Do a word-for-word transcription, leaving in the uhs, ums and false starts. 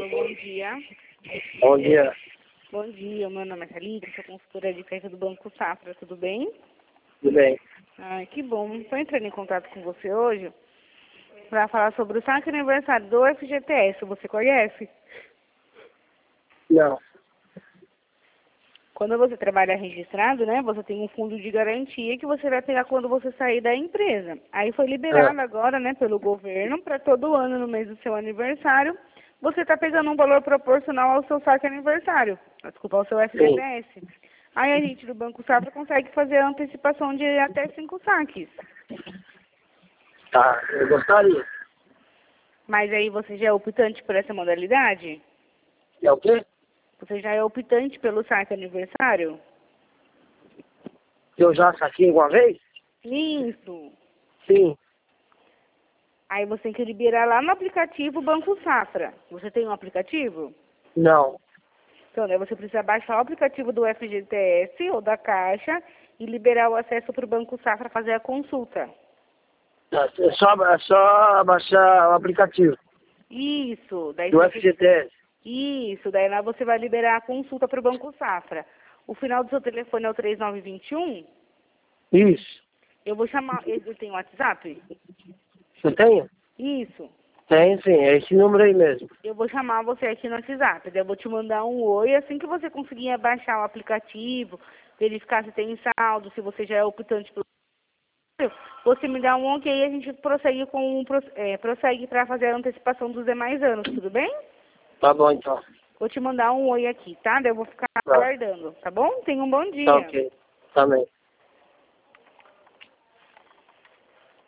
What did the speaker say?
bom dia. Bom dia. Bom dia, meu nome é Thalita, sou consultora de crédito do Banco Safra, tudo bem? Tudo bem. Ai, que bom. Estou entrando em contato com você hoje para falar sobre o saque aniversário do F G T S. Você conhece? Não. Quando você trabalha registrado, né, você tem um fundo de garantia que você vai pegar quando você sair da empresa. Aí foi liberado Ah. agora, né, pelo governo, para todo ano, no mês do seu aniversário, você está pegando um valor proporcional ao seu saque aniversário, desculpa, ao seu F G T S. Aí a gente do Banco Safra consegue fazer a antecipação de até cinco saques. Tá, eu gostaria. Mas aí você já é optante por essa modalidade? É o quê? Você já é optante pelo saque aniversário? Eu já saquei uma vez? Isso. Sim. Aí você tem que liberar lá no aplicativo Banco Safra. Você tem um aplicativo? Não. Então, daí você precisa baixar o aplicativo do F G T S ou da Caixa e liberar o acesso para o Banco Safra fazer a consulta. É só, é só baixar o aplicativo Isso. Daí do você... F G T S. Isso. Daí lá você vai liberar a consulta para o Banco Safra. O final do seu telefone é o três nove dois um? Isso. Eu vou chamar... Ele tem WhatsApp? Você tem? Isso. Tem sim, é esse número aí mesmo. Eu vou chamar você aqui no WhatsApp, daí eu vou te mandar um oi, assim que você conseguir baixar o aplicativo, verificar se tem saldo, se você já é optante pelo... Você me dá um ok e a gente prossegue com é, prossegue para fazer a antecipação dos demais anos, tudo bem? Tá bom então. Vou te mandar um oi aqui, tá? Daí eu vou ficar Tá. aguardando, tá bom? Tenha um bom Tá dia. ok. Também.